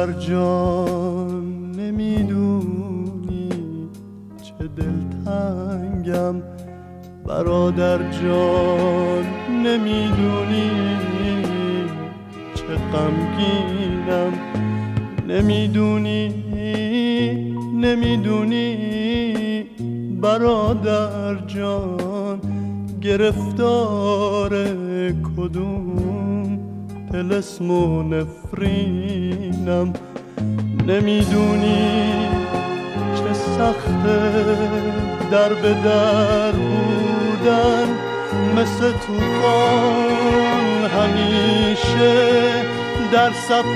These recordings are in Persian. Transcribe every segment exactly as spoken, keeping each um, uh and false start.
برادر جان نمیدونی چه دلتنگم، برادر جان نمیدونی چه غمگینم، نمیدونی نمیدونی برادر جان گرفتار کدوم طلسم و نفرینم، نمیدونی چه سخته در به در بودن، مثل طوفان همیشه در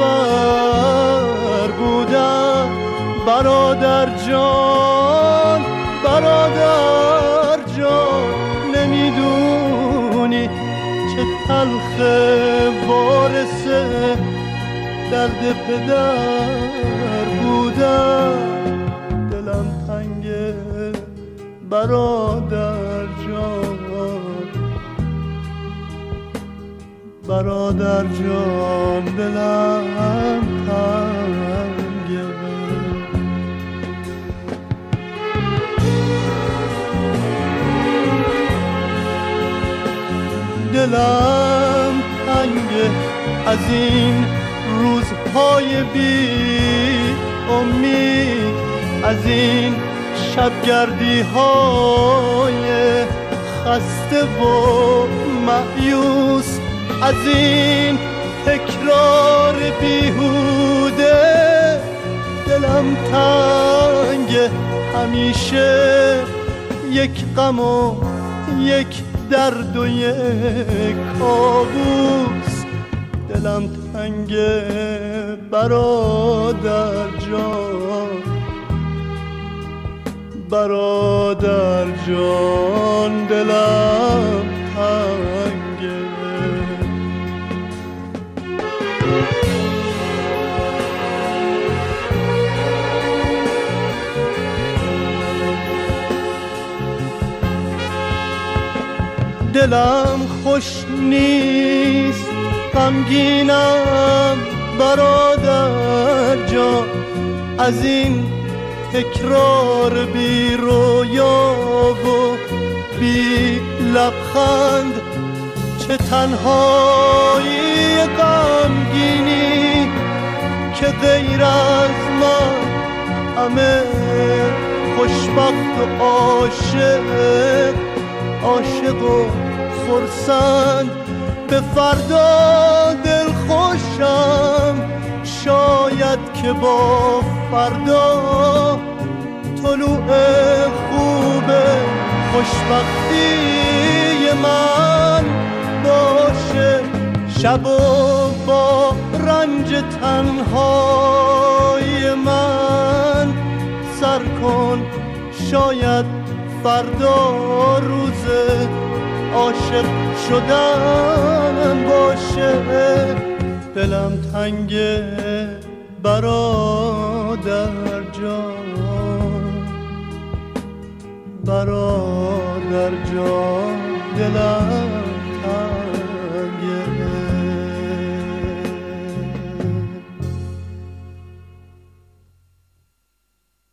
سفر بودن، برادر جان برادر جان نمیدونی چه تلخه وارث درد پدر بودن، دلم تنگه برادر جان برادر جان دلم تنگه. دلم تنگه از این روزهای بی امید، از این شبگردی های خسته و مایوس، از این تکرار بیهوده، دلم تنگه همیشه یک غم و یک درد و یک کابوس، دلم تنگه برادر جان برادر جان دلم تنگه. دلم خوش نیست غمگینم برادر جان، از این تکرار بی رویا و بی لبخند، چه تنهایی غمگینی که غیر از من همه خوشبخت و عاشق عاشق و خرسند، به فردا دل خوشم شاید که با فردا طلوع خوب خوشبختی من باشه، شب و با رنج تنهای من سر کن، شاید فردا روز عاشق شدن باشه، دلم تنگه برادر جان برادر جان دلم